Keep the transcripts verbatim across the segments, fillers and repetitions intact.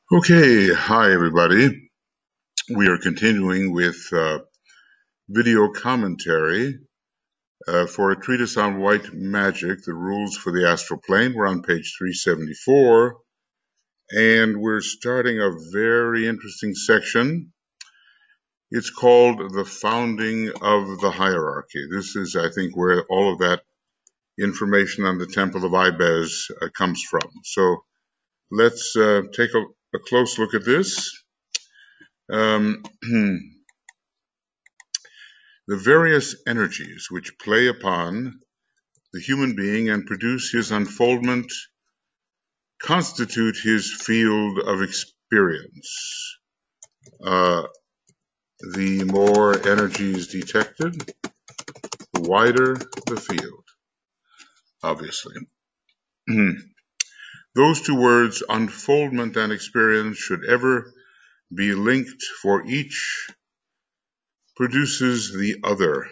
Okay, hi everybody. We are continuing with uh, video commentary uh, for a treatise on white magic, the rules for the astral plane. We're on page three seventy-four, and we're starting a very interesting section. It's called The Founding of the Hierarchy. This is, I think, where all of that information on the Temple of Ibez uh, comes from. So let's uh, take a, a close look at this. Um, The various energies which play upon the human being and produce his unfoldment constitute his field of experience. Uh, the more energies detected, the wider the field, obviously. Those two words, unfoldment and experience, should ever be linked, for each produces the other.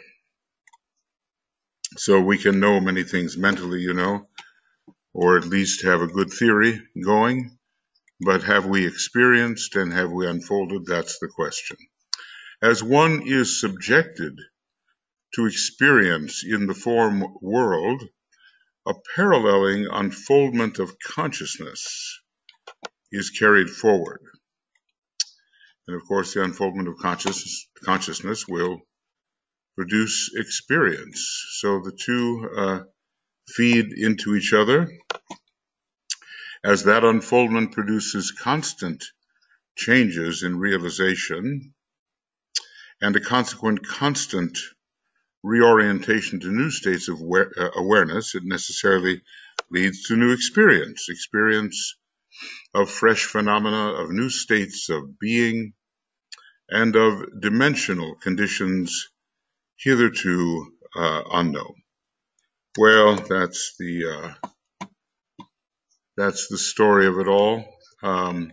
So we can know many things mentally, you know, or at least have a good theory going. But have we experienced and have we unfolded? That's the question. As one is subjected to experience in the form world, a paralleling unfoldment of consciousness is carried forward. And of course, the unfoldment of consciousness, consciousness will produce experience. So the two uh, feed into each other. As that unfoldment produces constant changes in realization and a consequent constant reorientation to new states of awareness, it necessarily leads to new experience, experience of fresh phenomena, of new states of being, and of dimensional conditions hitherto uh, unknown. Well, that's the uh, that's the story of it all. Um,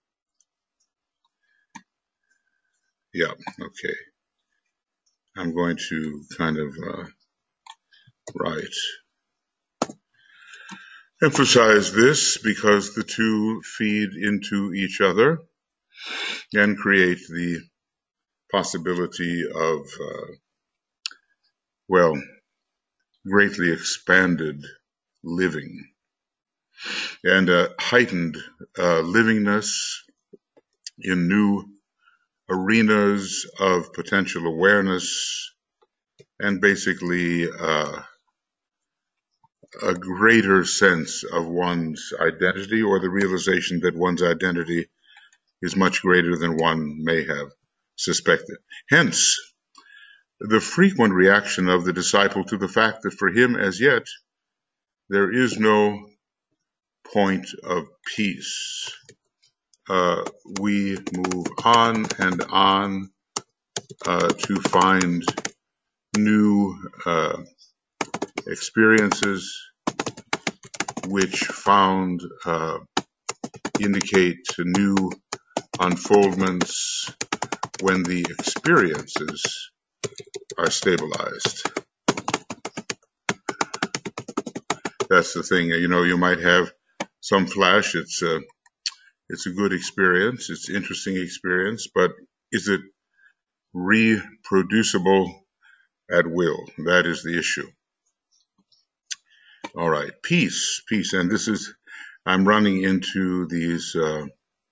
yeah, okay. I'm going to kind of uh, write. Emphasize this because the two feed into each other and create the possibility of, uh, well, greatly expanded living and a heightened uh, livingness in new arenas of potential awareness and basically uh, a greater sense of one's identity, or the realization that one's identity is much greater than one may have suspected. Hence, the frequent reaction of the disciple to the fact that for him as yet there is no point of peace. Uh, we move on and on uh, to find new uh, experiences which found uh, indicate new unfoldments when the experiences are stabilized. That's the thing. You know, you might have some flash. It's a, it's a good experience. It's an interesting experience, but is it reproducible at will? That is the issue. All right, peace, peace. And this is, I'm running into these, uh,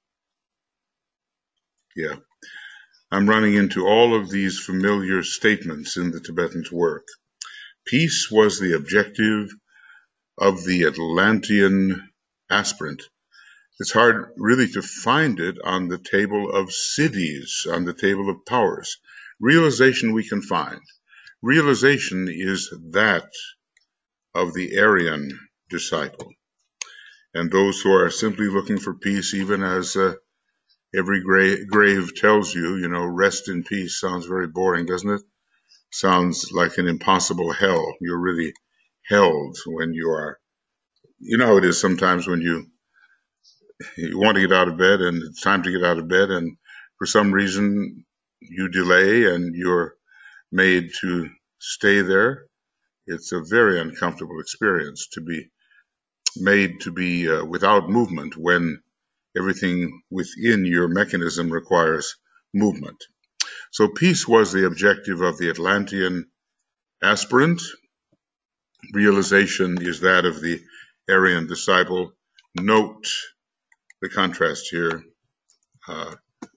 yeah, I'm running into all of these familiar statements in the Tibetan's work. Peace was the objective of the Atlantean aspirant. It's hard really to find it on the table of siddhis, on the table of powers. Realization we can find. Realization is that of the Aryan disciple. And those who are simply looking for peace, even as uh, every gra- grave tells you, you know, rest in peace sounds very boring, doesn't it? Sounds like an impossible hell. You're really held when you are, you know how it is sometimes when you, you want to get out of bed and it's time to get out of bed, and for some reason you delay and you're made to stay there. It's a very uncomfortable experience to be made to be uh, without movement when everything within your mechanism requires movement. So peace was the objective of the Atlantean aspirant. Realization is that of the Aryan disciple. Note the contrast here uh,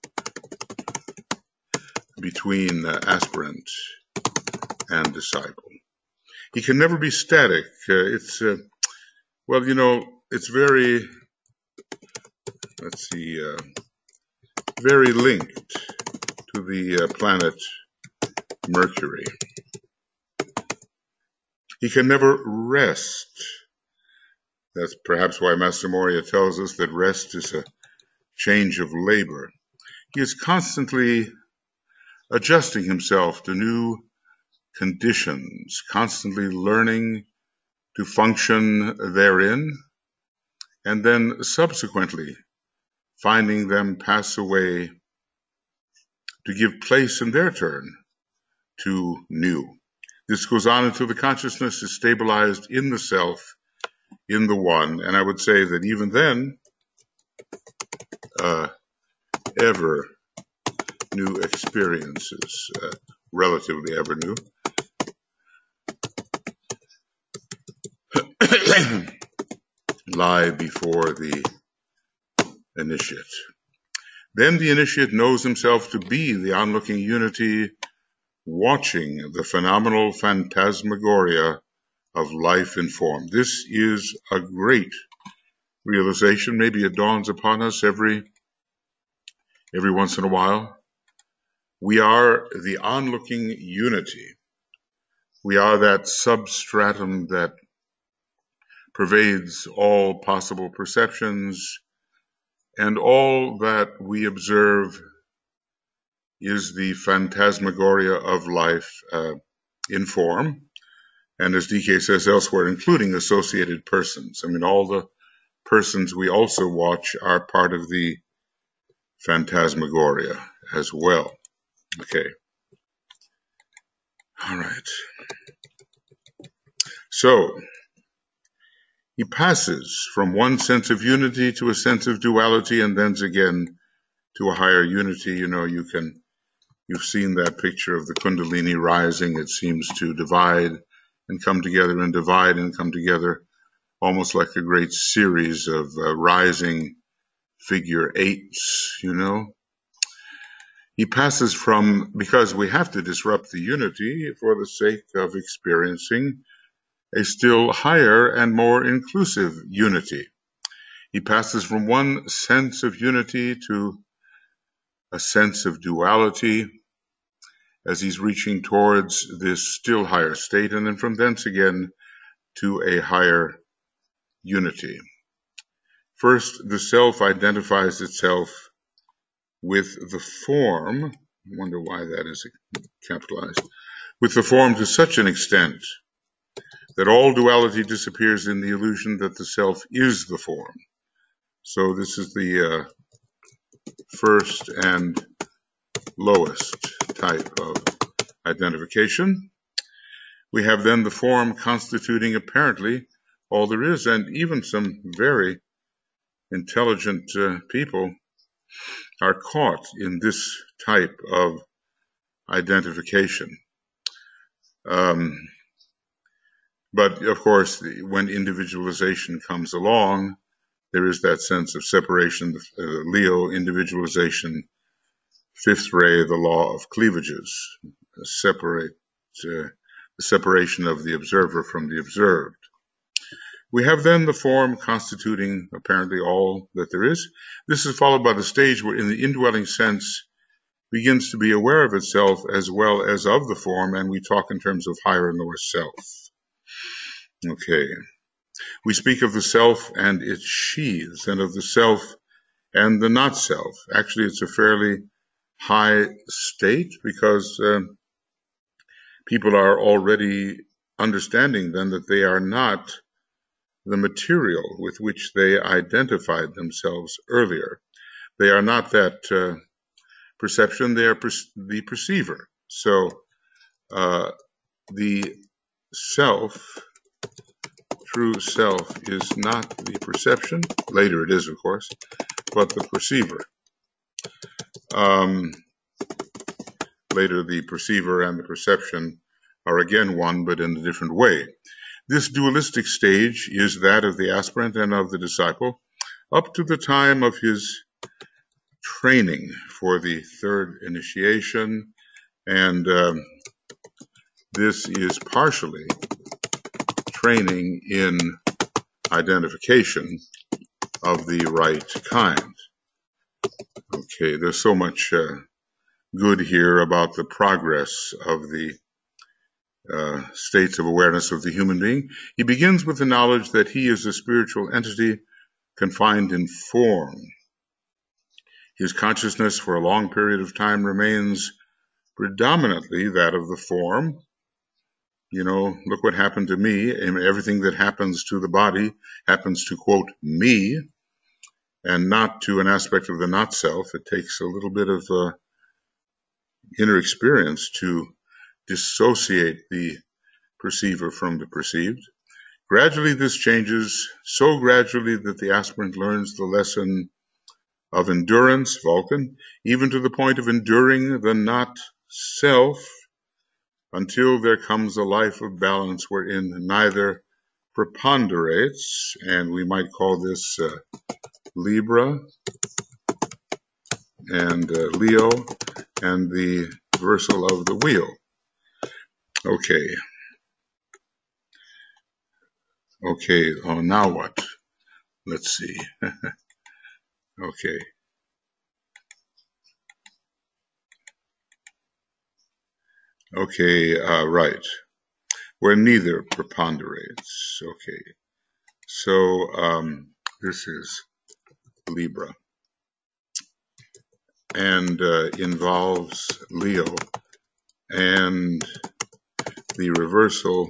between uh, aspirant and disciple. He can never be static. Uh, it's, uh, well, you know, it's very, let's see, uh, very linked to the uh, planet Mercury. He can never rest. That's perhaps why Master Moria tells us that rest is a change of labor. He is constantly adjusting himself to new conditions, constantly learning to function therein, and then subsequently finding them pass away to give place in their turn to new. This goes on until the consciousness is stabilized in the self, in the one, and I would say that even then, uh, ever new experiences, uh, relatively ever new, lie before the initiate. Then the initiate knows himself to be the onlooking unity, watching the phenomenal phantasmagoria of life in form. This is a great realization. Maybe it dawns upon us every every once in a while. We are the onlooking unity. We are that substratum that pervades all possible perceptions, and all that we observe is the phantasmagoria of life uh, in form, and as D K says elsewhere, including associated persons. I mean, all the persons we also watch are part of the phantasmagoria as well. Okay. All right. So, he passes from one sense of unity to a sense of duality, and then again to a higher unity. You know, you can, you've seen that picture of the Kundalini rising. It seems to divide and come together and divide and come together, almost like a great series of uh, rising figure eights, you know. He passes from, because we have to disrupt the unity for the sake of experiencing a still higher and more inclusive unity. He passes from one sense of unity to a sense of duality as he's reaching towards this still higher state, and then from thence again to a higher unity. First, the self identifies itself with the form. I wonder why that is capitalized. With the form to such an extent that all duality disappears in the illusion that the self is the form. So this is the uh, first and lowest type of identification. We have then the form constituting apparently all there is, and even some very intelligent uh, people are caught in this type of identification. Um, but of course, when individualization comes along, there is that sense of separation, the uh, Leo individualization, fifth ray, the law of cleavages, separate uh, the separation of the observer from the observed. We have then the form constituting apparently all that there is. This is followed by the stage where in the indwelling sense begins to be aware of itself as well as of the form, and we talk in terms of higher and lower self. Okay. We speak of the self and its sheaths, and of the self and the not self. Actually, it's a fairly high state because uh, people are already understanding then that they are not the material with which they identified themselves earlier. They are not that uh, perception, they are per- the perceiver. So uh, the self, true self, is not the perception. Later it is, of course, but the perceiver. Um, later, the perceiver and the perception are again one, but in a different way. This dualistic stage is that of the aspirant and of the disciple up to the time of his training for the third initiation, and um, this is partially training in identification of the right kind. Okay, there's so much uh, good here about the progress of the uh, states of awareness of the human being. He begins with the knowledge that he is a spiritual entity confined in form. His consciousness for a long period of time remains predominantly that of the form. You know, look what happened to me. And everything that happens to the body happens to, quote, me, and not to an aspect of the not self. It takes a little bit of uh, inner experience to dissociate the perceiver from the perceived. Gradually this changes, so gradually that the aspirant learns the lesson of endurance, Vulcan, even to the point of enduring the not self, until there comes a life of balance wherein neither preponderates, and we might call this uh, Libra and uh, Leo, and the reversal of the wheel. Okay. Okay, oh, now what? Let's see. Okay. Okay, uh, right. Where neither preponderates. Okay. So um, this is Libra and uh, involves Leo and the reversal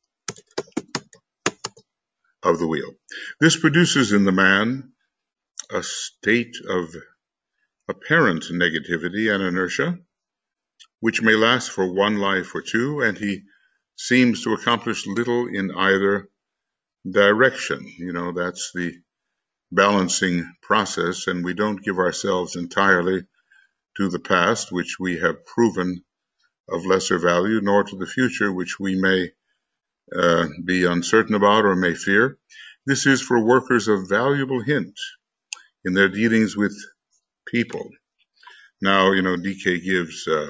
of the wheel. This produces in the man a state of apparent negativity and inertia, which may last for one life or two, and he seems to accomplish little in either direction. You know, that's the balancing process, and we don't give ourselves entirely to the past, which we have proven of lesser value, nor to the future, which we may uh, be uncertain about or may fear. This is for workers a valuable hint in their dealings with people. Now, you know, D K gives uh,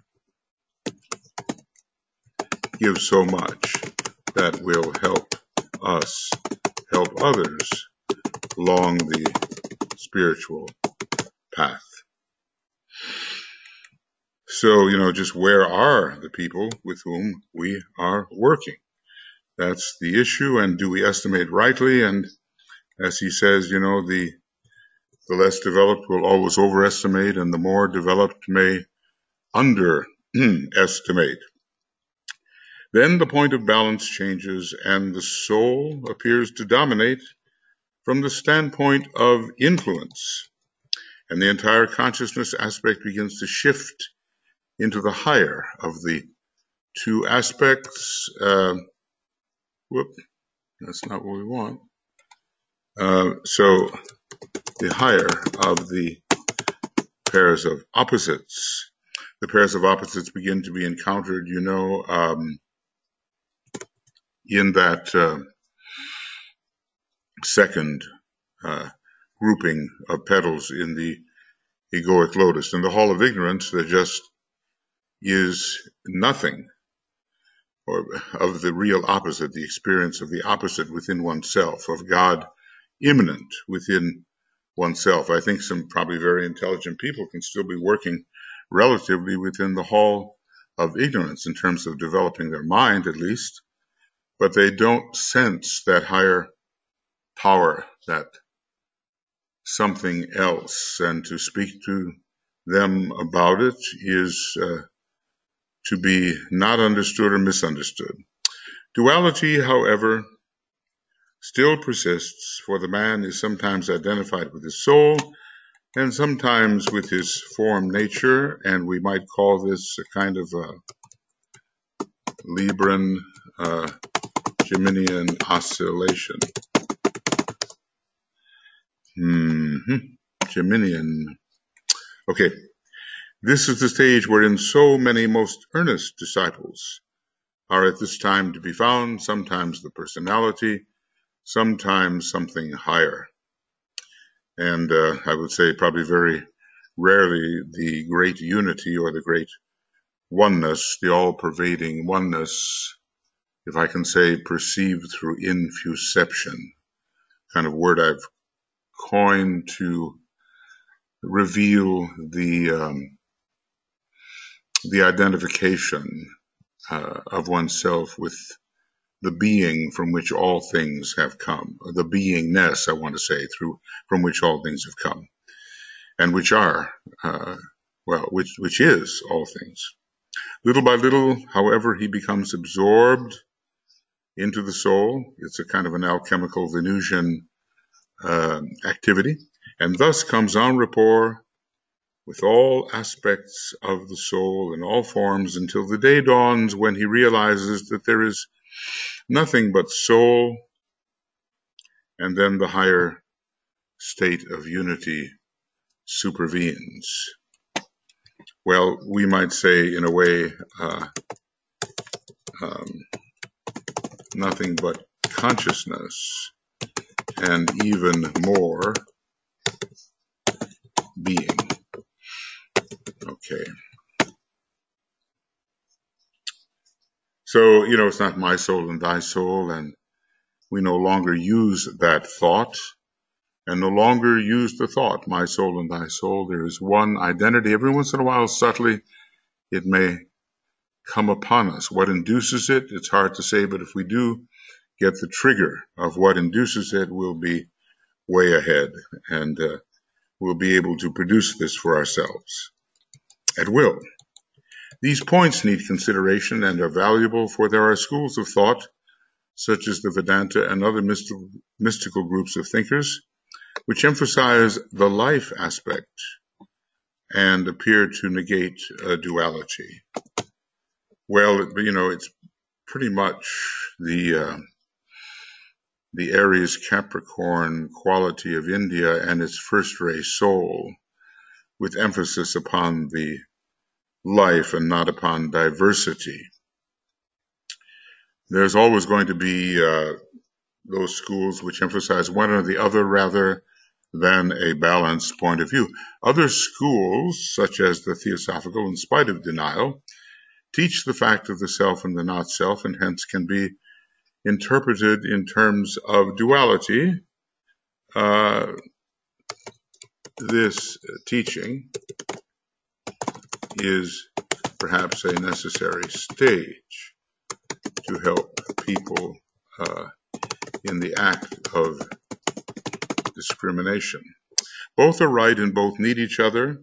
gives so much that will help us help others along the spiritual path. So, you know, just where are the people with whom we are working? That's the issue. And do we estimate rightly? And as he says, you know, the the less developed will always overestimate, and the more developed may underestimate. Then the point of balance changes, and the soul appears to dominate from the standpoint of influence, and the entire consciousness aspect begins to shift into the higher of the two aspects. Uh, whoop, that's not what we want. Uh, so the higher of the pairs of opposites. The pairs of opposites begin to be encountered, you know, um, in that uh, second uh, grouping of petals in the egoic lotus. In the hall of ignorance, there just is nothing or of the real opposite, the experience of the opposite within oneself, of God immanent within oneself. I think some probably very intelligent people can still be working relatively within the hall of ignorance in terms of developing their mind, at least, but they don't sense that higher power, that something else, and to speak to them about it is uh, to be not understood or misunderstood. Duality, however, still persists, for the man is sometimes identified with his soul and sometimes with his form nature, and we might call this a kind of a Libran, uh, Geminian oscillation. Mm-hmm. Arteminian. Okay, this is the stage wherein so many most earnest disciples are at this time to be found, sometimes the personality, sometimes something higher. And uh, I would say probably very rarely the great unity or the great oneness, the all-pervading oneness, if I can say, perceived through infuception, kind of word I've coined to reveal the um, the identification uh, of oneself with the being from which all things have come, or the beingness, I want to say, through from which all things have come, and which are, uh, well, which which is all things. Little by little, however, he becomes absorbed into the soul. It's a kind of an alchemical Venusian uh, activity, and thus comes en rapport with all aspects of the soul in all forms until the day dawns when he realizes that there is nothing but soul, and then the higher state of unity supervenes. Well, we might say in a way, uh, um, nothing but consciousness and even more being. Okay. So, you know, it's not my soul and thy soul, and we no longer use that thought, and no longer use the thought, my soul and thy soul. There is one identity. Every once in a while, subtly, it may come upon us. What induces it? It's hard to say, but if we do get the trigger of what induces it, we'll be way ahead, and uh, we'll be able to produce this for ourselves at will. These points need consideration and are valuable, for there are schools of thought, such as the Vedanta and other mystical, mystical groups of thinkers, which emphasize the life aspect and appear to negate uh, duality. Well, you know, it's pretty much the uh, the Aries Capricorn quality of India and its first-ray soul, with emphasis upon the life and not upon diversity. There's always going to be uh, those schools which emphasize one or the other rather than a balanced point of view. Other schools, such as the Theosophical, in spite of denial, teach the fact of the self and the not self, and hence can be interpreted in terms of duality. Uh, this teaching is perhaps a necessary stage to help people uh, in the act of discrimination. Both are right and both need each other.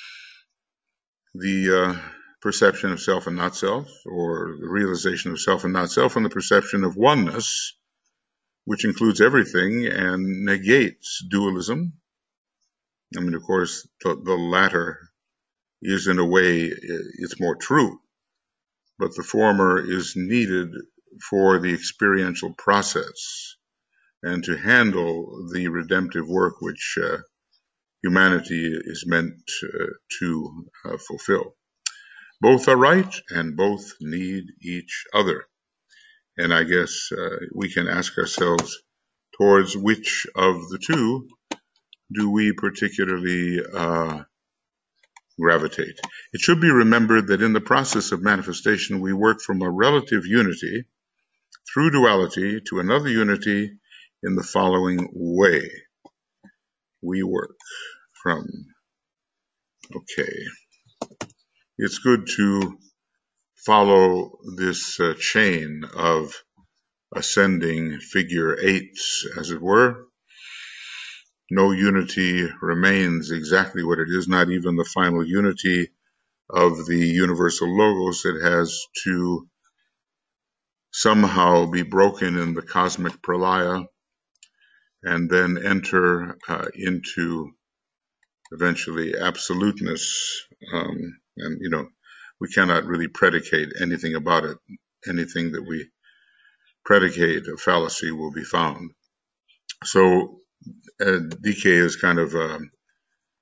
The uh, perception of self and not self, or the realization of self and not self, and the perception of oneness, which includes everything and negates dualism. I mean, of course, the, the latter is in a way, it's more true, but the former is needed for the experiential process and to handle the redemptive work which uh, humanity is meant uh, to uh, fulfill. Both are right and both need each other. And I guess uh, we can ask ourselves, towards which of the two do we particularly uh, gravitate? It should be remembered that in the process of manifestation, we work from a relative unity through duality to another unity in the following way. We work from, okay, it's good to follow this uh, chain of ascending figure eights, as it were. No unity remains exactly what it is, not even the final unity of the universal logos. It has to somehow be broken in the cosmic pralaya and then enter uh, into eventually absoluteness. Um, and, you know, we cannot really predicate anything about it. Anything that we predicate a fallacy will be found. So uh, D K is kind of um,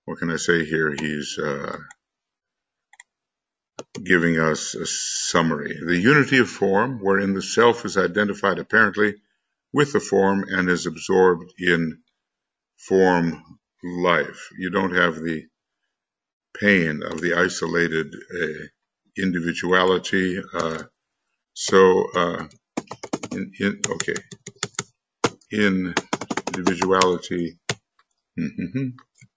what can I say here? He's uh, giving us a summary. The unity of form, wherein the self is identified apparently with the form and is absorbed in form life. You don't have the pain of the isolated uh, individuality. Uh, so, uh, in, in, okay, individuality mm-hmm,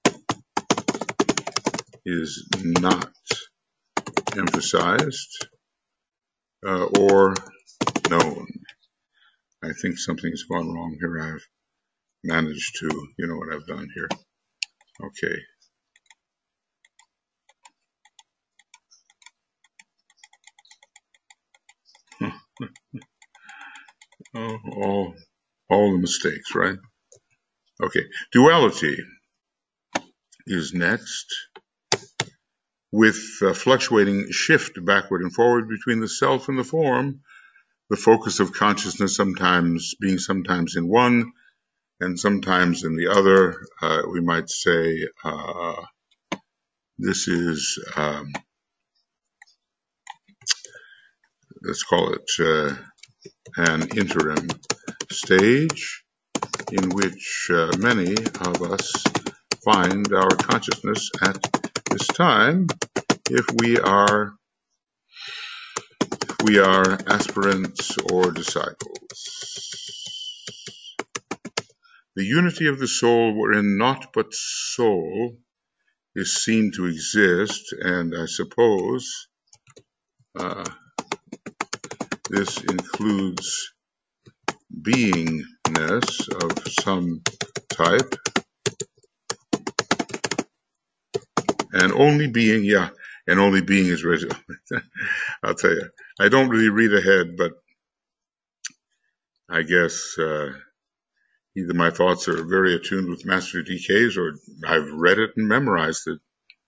is not emphasized uh, or known. I think something's gone wrong here. I've managed to, you know what I've done here. Okay. oh, all, all the mistakes, right? Okay. Duality is next, with a fluctuating shift backward and forward between the self and the form, the focus of consciousness sometimes being sometimes in one and sometimes in the other. Uh, we might say uh, this is, um, let's call it uh, an interim stage in which uh, many of us find our consciousness at this time if we are if we are aspirants or disciples. The unity of the soul wherein naught but soul is seen to exist, and I suppose uh, this includes beingness of some type, and only being, yeah, and only being is resident. I'll tell you, I don't really read ahead, but I guess uh, either my thoughts are very attuned with Master D K's, or I've read it and memorized it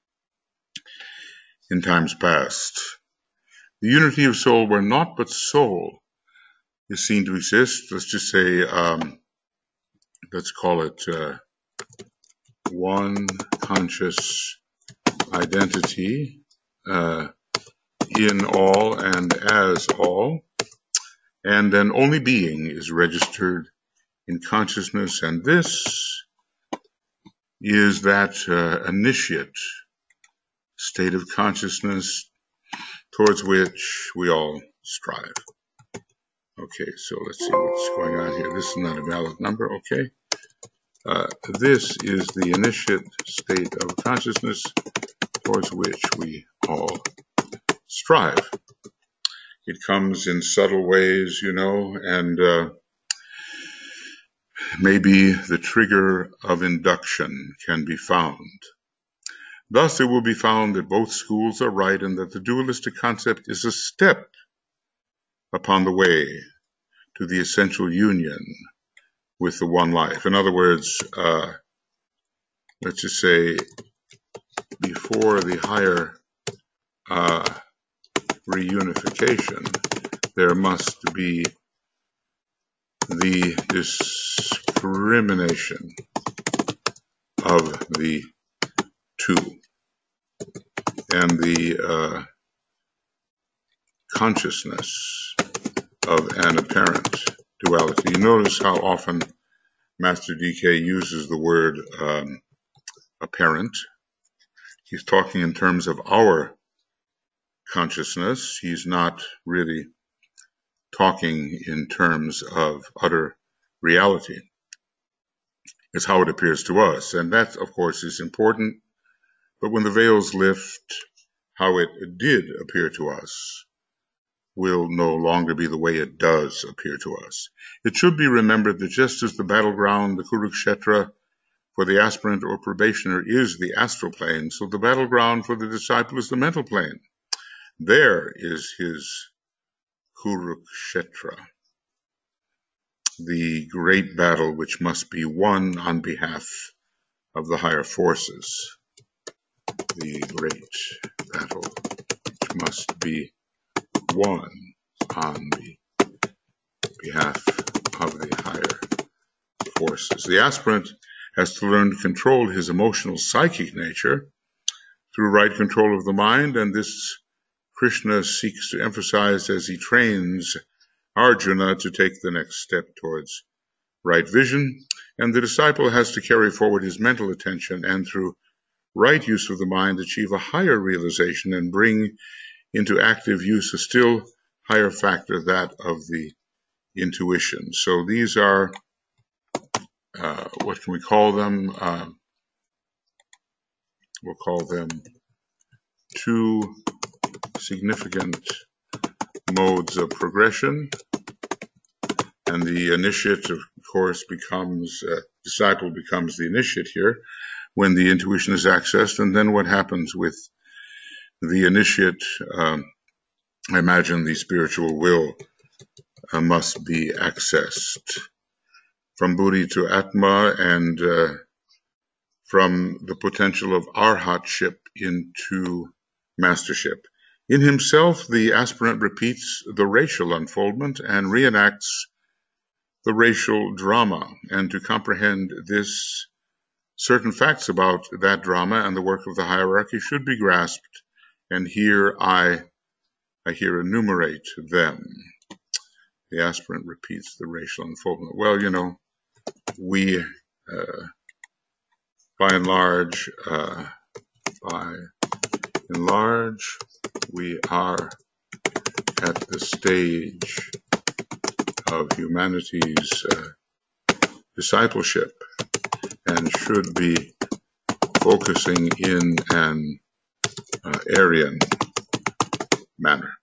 in times past. The unity of soul where naught but soul is seen to exist. Let's just say, um, let's call it uh, one conscious identity uh, in all and as all, and then only being is registered in consciousness, and this is that uh, initiate state of consciousness towards which we all strive. Okay, so let's see what's going on here. This is not a valid number, okay. Uh, this is the initiate state of consciousness towards which we all strive. It comes in subtle ways, you know, and uh, maybe the trigger of induction can be found. Thus, it will be found that both schools are right and that the dualistic concept is a step upon the way to the essential union with the one life. In other words, uh, let's just say before the higher uh, reunification, there must be the discrimination of the two and the uh, consciousness of an apparent duality. You notice how often Master D K uses the word um, apparent. He's talking in terms of our consciousness. He's not really talking in terms of utter reality. It's how it appears to us. And that, of course, is important. But when the veils lift, how it did appear to us will no longer be the way it does appear to us. It should be remembered that just as the battleground, the Kurukshetra, for the aspirant or probationer is the astral plane, so the battleground for the disciple is the mental plane. There is his Kurukshetra, the great battle which must be won on behalf of the higher forces. The great battle which must be won on the behalf of the higher forces. The aspirant has to learn to control his emotional psychic nature through right control of the mind, and this Krishna seeks to emphasize as he trains Arjuna to take the next step towards right vision, and the disciple has to carry forward his mental attention and through right use of the mind achieve a higher realization and bring into active use a still higher factor, that of the intuition. So these are, uh, what can we call them? Uh, we'll call them two significant modes of progression. And the initiate, of course, becomes, uh, disciple becomes the initiate here when the intuition is accessed. And then what happens with the initiate? Um, I imagine the spiritual will uh, must be accessed from buddhi to atma, and uh, from the potential of arhatship into mastership. In himself, the aspirant repeats the racial unfoldment and reenacts the racial drama, and to comprehend this, certain facts about that drama and the work of the hierarchy should be grasped, and here I, I here enumerate them. The aspirant repeats the racial unfoldment. Well, you know, we, uh, by and large, uh, by and large, we are at the stage of humanity's uh, discipleship, and should be focusing in an uh, Aryan manner.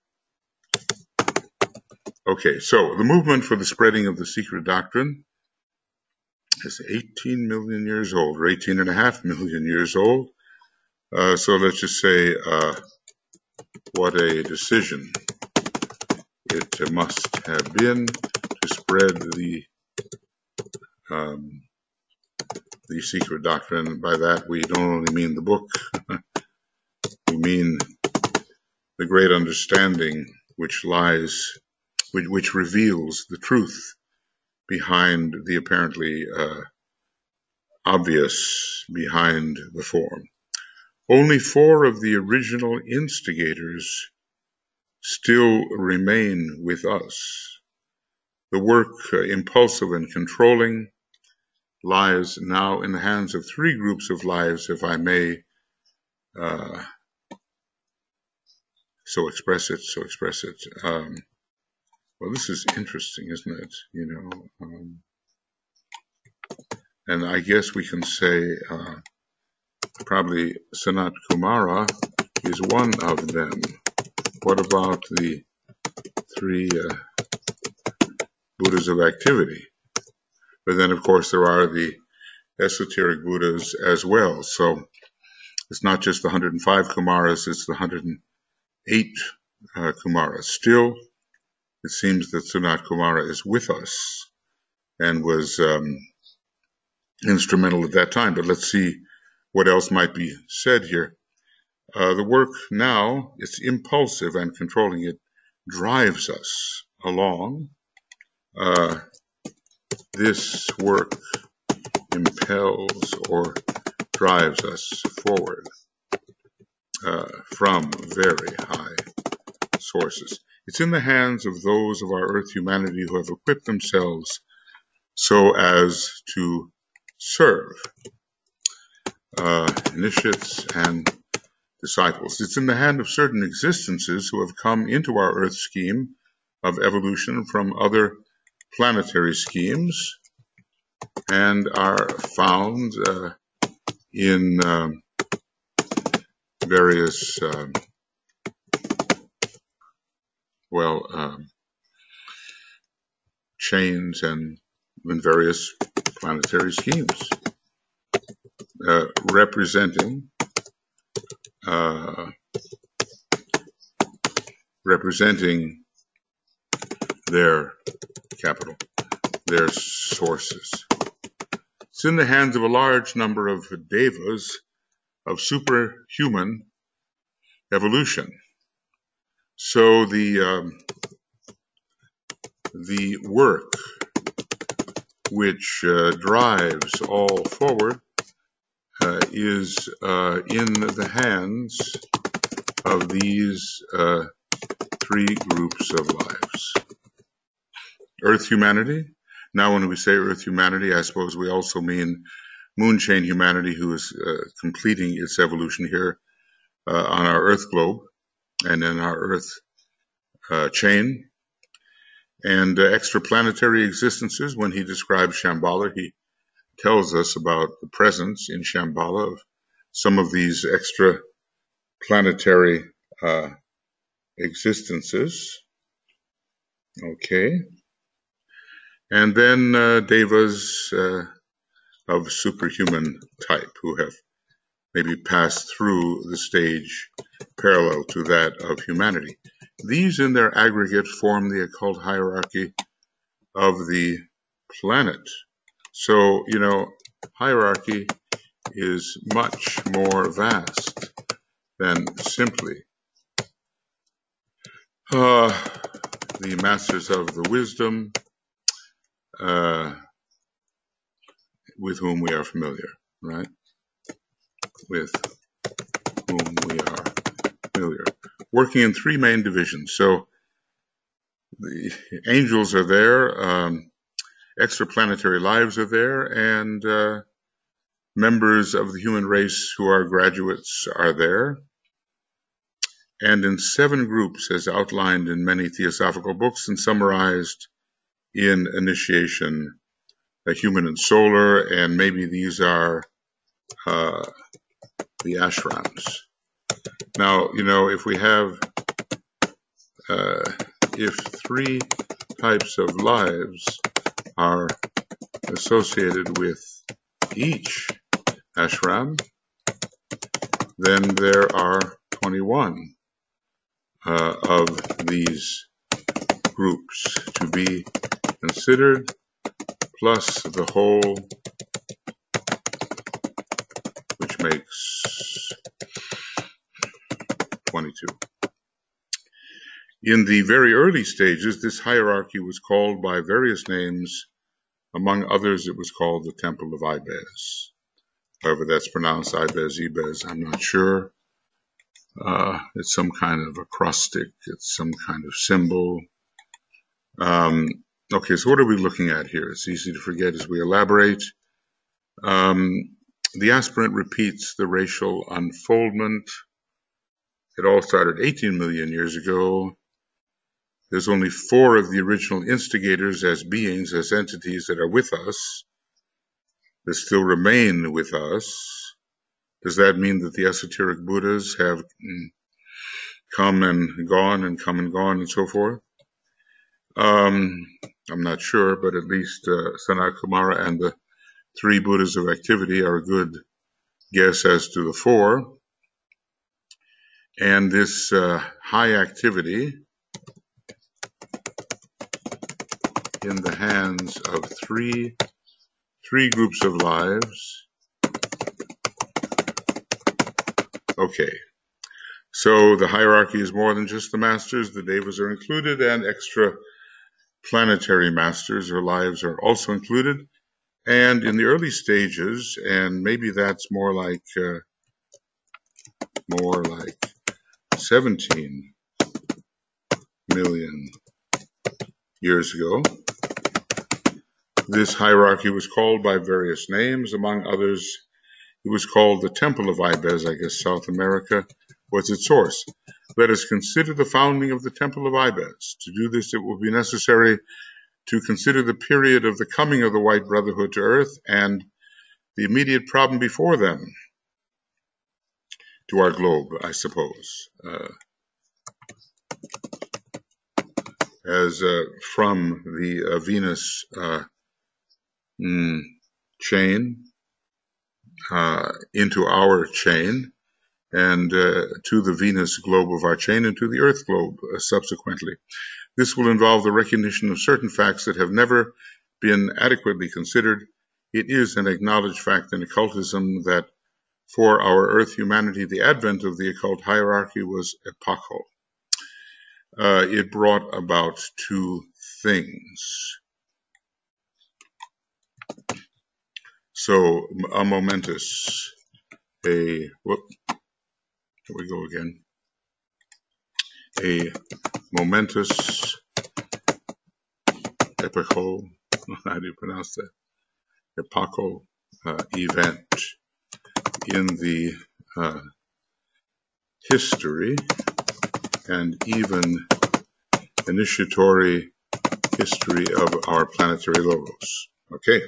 Okay, so the movement for the spreading of the secret doctrine is eighteen million years old, or eighteen and a half million years old. Uh, so let's just say uh, what a decision it must have been to spread the um, the secret doctrine. By that, we don't only mean the book, we mean the great understanding which lies, which, which reveals the truth behind the apparently uh, obvious, behind the form. Only four of the original instigators still remain with us. The work, uh, impulsive and controlling, lies now in the hands of three groups of lives, if I may uh, so express it, so express it. Um, well, this is interesting, isn't it? You know, um, and I guess we can say uh, probably Sanat Kumara is one of them. What about the three uh, Buddhas of activity? But then, of course, there are the esoteric Buddhas as well. So it's not just the one hundred five Kumaras, it's the one hundred eight uh, Kumaras. Still, it seems that Sanat Kumara is with us and was um, instrumental at that time. But let's see what else might be said here. Uh, the work now, it's impulsive and controlling. It drives us along. Uh, this work impels or drives us forward uh, from very high sources. It's in the hands of those of our earth humanity who have equipped themselves so as to serve, uh, initiates and disciples. It's in the hand of certain existences who have come into our earth scheme of evolution from other planetary schemes and are found uh, in uh, various, uh, well, um, chains and in various planetary schemes, uh, representing uh, representing their capital, their sources. It's in the hands of a large number of devas of superhuman evolution. So the um, the work which uh, drives all forward uh, is uh, in the hands of these uh, three groups of lives. Earth humanity. Now, when we say Earth humanity, I suppose we also mean Moonchain humanity, who is uh, completing its evolution here uh, on our Earth globe and in our Earth uh, chain. And uh, extraplanetary existences. When he describes Shambhala, he tells us about the presence in Shambhala of some of these extra planetary uh, existences. Okay. And then uh, devas uh, of superhuman type who have maybe passed through the stage parallel to that of humanity. These in their aggregate form the occult hierarchy of the planet. So, you know, hierarchy is much more vast than simply uh, the masters of the wisdom uh, with whom we are familiar, right? With whom we are familiar. Working in three main divisions. So the angels are there, um, extraplanetary lives are there, and uh, members of the human race who are graduates are there. And in seven groups, as outlined in many theosophical books and summarized in Initiation, a Human and Solar, and maybe these are uh, the ashrams. Now, you know, if we have, uh, if three types of lives are associated with each ashram, then there are twenty-one uh, of these groups to be considered, plus the whole, which makes twenty-two. In the very early stages, this hierarchy was called by various names. Among others, it was called the Temple of Ibez. However that's pronounced, Ibez, Ibez, I'm not sure. Uh, it's some kind of acrostic. It's some kind of symbol. Um, okay, so what are we looking at here? It's easy to forget as we elaborate. Um, the aspirant repeats the racial unfoldment. It all started eighteen million years ago. There's only four of the original instigators as beings, as entities that are with us, that still remain with us. Does that mean that the esoteric Buddhas have come and gone and come and gone and so forth? Um, I'm not sure, but at least uh, Sanat Kumara and the three Buddhas of activity are a good guess as to the four. And this uh, high activity in the hands of three, three groups of lives. Okay, so the hierarchy is more than just the masters. The devas are included, and extra planetary masters or lives are also included. And in the early stages, and maybe that's more like uh, more like seventeen million years ago, this hierarchy was called by various names. Among others, it was called the Temple of Ibez. I guess South America was its source. Let us consider the founding of the Temple of Ibez. To do this, it will be necessary to consider the period of the coming of the White Brotherhood to Earth and the immediate problem before them, to our globe, I suppose, uh, as uh, from the uh, Venus uh, mm, chain uh, into our chain, and uh, to the Venus globe of our chain, and to the Earth globe uh, subsequently. This will involve the recognition of certain facts that have never been adequately considered. It is an acknowledged fact in occultism that for our Earth humanity, the advent of the occult hierarchy was epochal. Uh, it brought about two things. So a momentous, a, whoop, here we go again. A momentous epochal, how do you pronounce that? Epochal uh, event in the uh, history and even initiatory history of our planetary logos. Okay.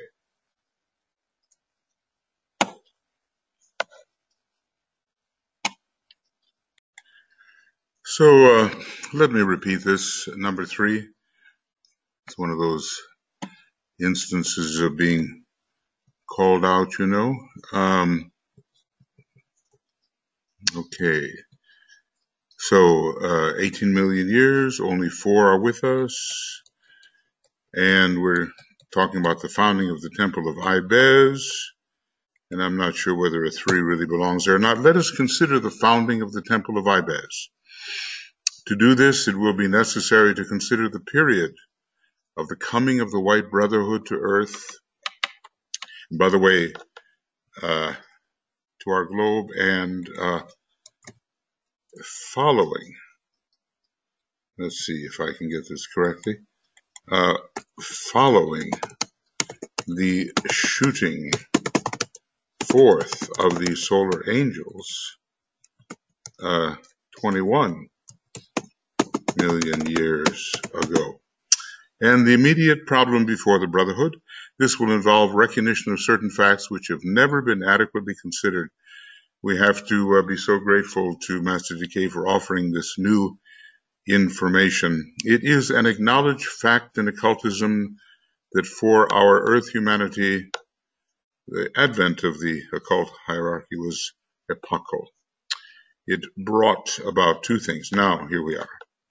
So uh, let me repeat this. Number three, it's one of those instances of being called out, you know. Um, okay. So uh, eighteen million years, only four are with us. And we're talking about the founding of the Temple of Ibez. And I'm not sure whether a three really belongs there or not. Let us consider the founding of the Temple of Ibez. To do this, it will be necessary to consider the period of the coming of the White Brotherhood to Earth. And by the way, uh, to our globe, and uh, following, let's see if I can get this correctly, uh, following the shooting forth of the solar angels uh, twenty-one million years ago. And the immediate problem before the Brotherhood, this will involve recognition of certain facts which have never been adequately considered. We have to uh, be so grateful to Master Decay for offering this new information. It is an acknowledged fact in occultism that for our Earth humanity, the advent of the occult hierarchy was epochal. It brought about two things. Now, here we are.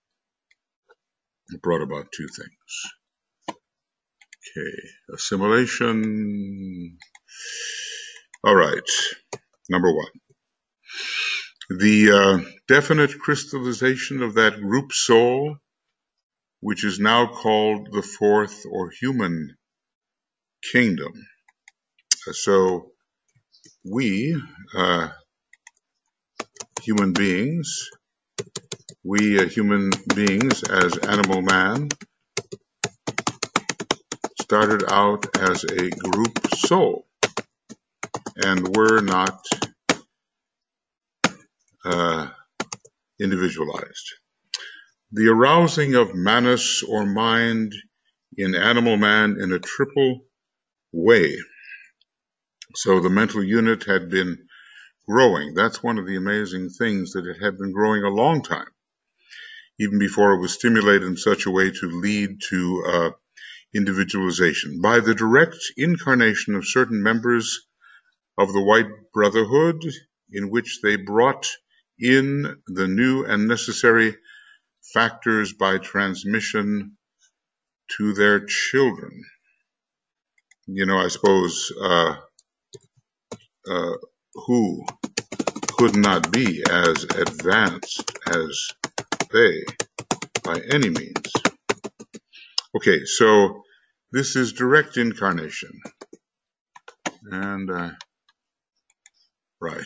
It brought about two things. Okay, assimilation. All right, number one. The uh, definite crystallization of that group soul, which is now called the fourth or human kingdom. So we, uh, human beings, we uh, human beings as animal man, started out as a group soul, and were not uh, individualized. The arousing of manas or mind in animal man in a triple way. So the mental unit had been growing. That's one of the amazing things, that it had been growing a long time, even before it was stimulated in such a way to lead to uh, individualization. By the direct incarnation of certain members of the White Brotherhood, in which they brought in the new and necessary factors by transmission to their children. You know, I suppose uh, uh, who could not be as advanced as they by any means. Okay, so this is direct incarnation. And, uh, right.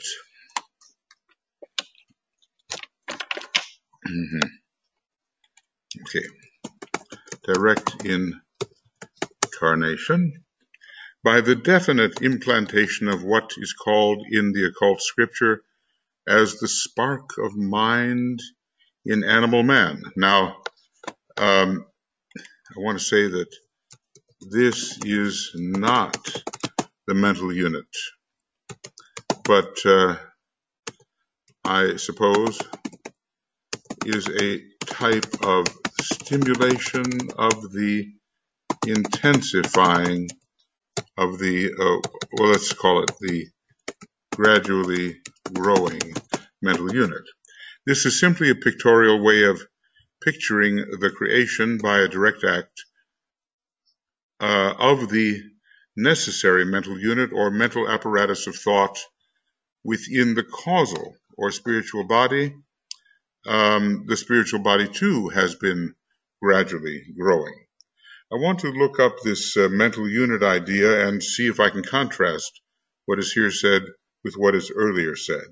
Mm-hmm. Okay, direct incarnation. By the definite implantation of what is called in the occult scripture as the spark of mind in animal man. Now, um, I want to say that this is not the mental unit, but uh, I suppose is a type of stimulation of the intensifying of the, uh, well, let's call it the gradually growing mental unit. This is simply a pictorial way of picturing the creation by a direct act uh, of the necessary mental unit or mental apparatus of thought within the causal or spiritual body. Um, the spiritual body, too, has been gradually growing. I want to look up this uh, mental unit idea and see if I can contrast what is here said with what is earlier said.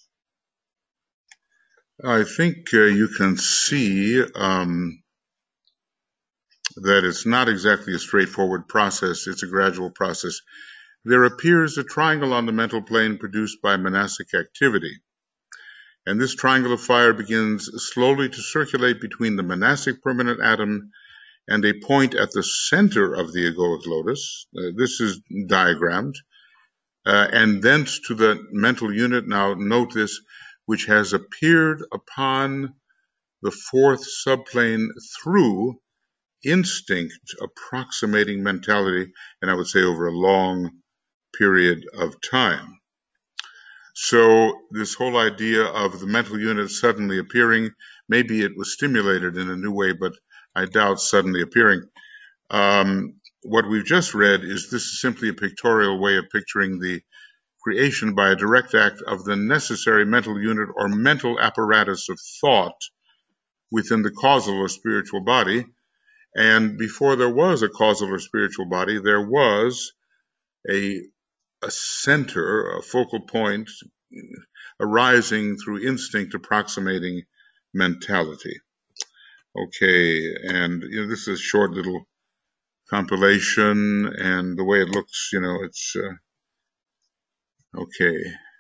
I think uh, you can see um, that it's not exactly a straightforward process. It's a gradual process. There appears a triangle on the mental plane produced by monastic activity. And this triangle of fire begins slowly to circulate between the monastic permanent atom and a point at the center of the egoic lotus. Uh, this is diagrammed. Uh, and thence to the mental unit, now note this, which has appeared upon the fourth subplane through instinct approximating mentality, and I would say over a long period of time. So this whole idea of the mental unit suddenly appearing, maybe it was stimulated in a new way, but I doubt suddenly appearing. Um, what we've just read is this is simply a pictorial way of picturing the creation by a direct act of the necessary mental unit or mental apparatus of thought within the causal or spiritual body. And before there was a causal or spiritual body, there was a, a center, a focal point arising through instinct approximating mentality. Okay, and you know, this is a short little compilation, and the way it looks, you know, it's uh, okay.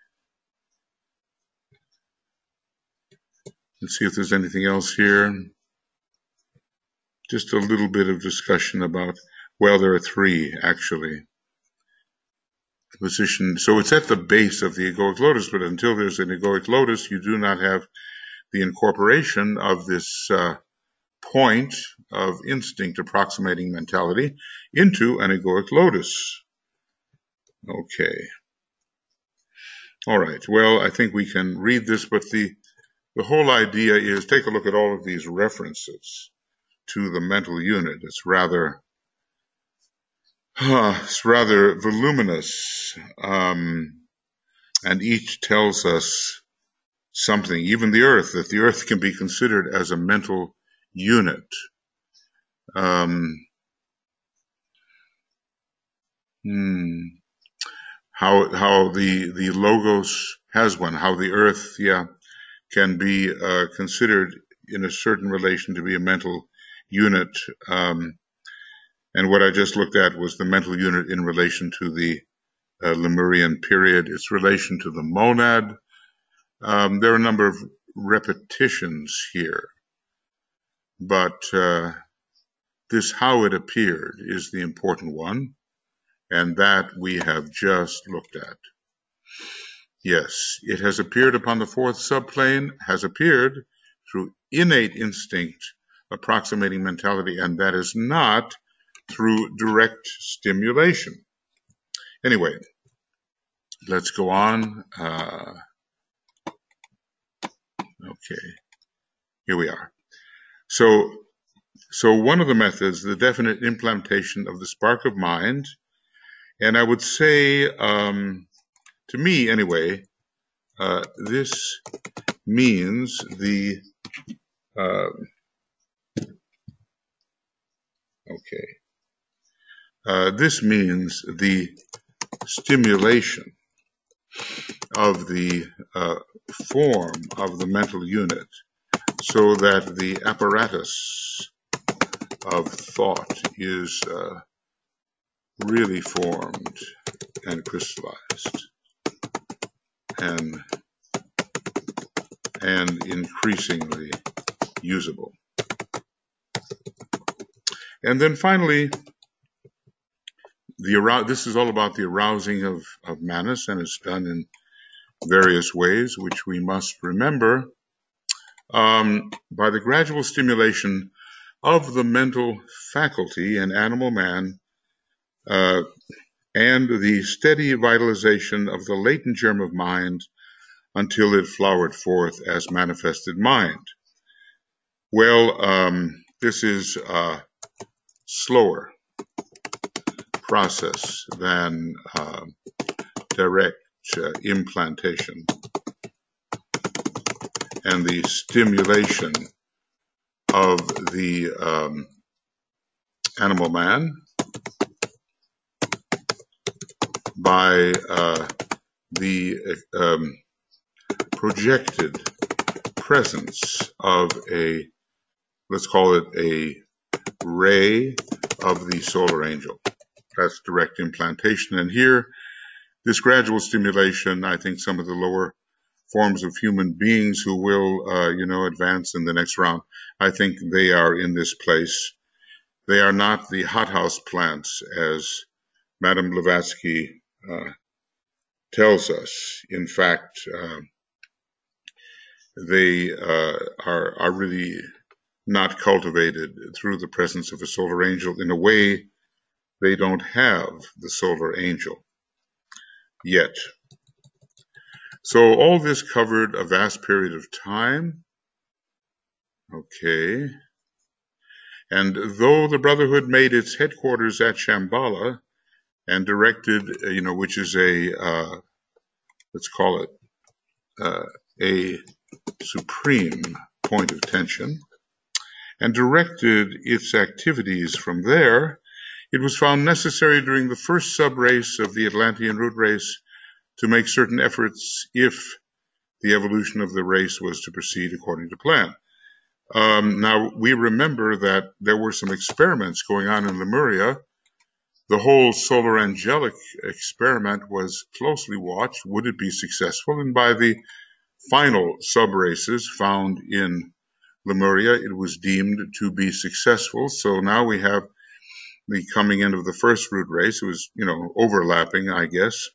Let's see if there's anything else here. Just a little bit of discussion about, well, there are three actually. Position. So it's at the base of the egoic lotus, but until there's an egoic lotus, you do not have the incorporation of this uh, point of instinct approximating mentality into an egoic lotus. Okay. All right. Well, I think we can read this, but the, the whole idea is take a look at all of these references to the mental unit. It's rather uh, it's rather voluminous, um, and each tells us something. Even the earth, that the earth can be considered as a mental unit. Um, hmm, how how the the logos has one. How the earth, yeah, can be uh, considered in a certain relation to be a mental unit. Um, and what I just looked at was the mental unit in relation to the uh, Lemurian period, its relation to the monad. Um, there are a number of repetitions here, but uh, this how it appeared is the important one, and that we have just looked at. Yes, it has appeared upon the fourth subplane, has appeared through innate instinct approximating mentality, and that is not through direct stimulation. Anyway, let's go on. Uh, okay, here we are. So, so one of the methods, the definite implantation of the spark of mind, and I would say, um, to me anyway, uh, this means the, uh, okay, uh, this means the stimulation of the uh, form of the mental unit so that the apparatus of thought is uh, really formed and crystallized and and increasingly usable. And then finally, the arou- this is all about the arousing of, of Manas, and it's done in various ways, which we must remember. Um, by the gradual stimulation of the mental faculty in animal man, uh, and the steady vitalization of the latent germ of mind until it flowered forth as manifested mind. Well, um, this is a slower process than uh, direct uh, implantation and the stimulation of the um, animal man by uh, the um, projected presence of a, let's call it a ray of the solar angel. That's direct implantation. And here, this gradual stimulation, I think some of the lower forms of human beings who will, uh, you know, advance in the next round, I think they are in this place. They are not the hothouse plants, as Madame Blavatsky uh, tells us. In fact, uh, they uh, are, are really not cultivated through the presence of a solar angel. In a way, they don't have the solar angel yet. So all this covered a vast period of time. Okay. And though the Brotherhood made its headquarters at Shambhala and directed, you know, which is a, uh, let's call it uh, a supreme point of tension, and directed its activities from there, it was found necessary during the first sub-race of the Atlantean root race to make certain efforts if the evolution of the race was to proceed according to plan. Um, now, we remember that there were some experiments going on in Lemuria. The whole solar angelic experiment was closely watched. Would it be successful? And by the final sub-races found in Lemuria, it was deemed to be successful. So now we have the coming in of the first root race. It was, you know, overlapping, I guess,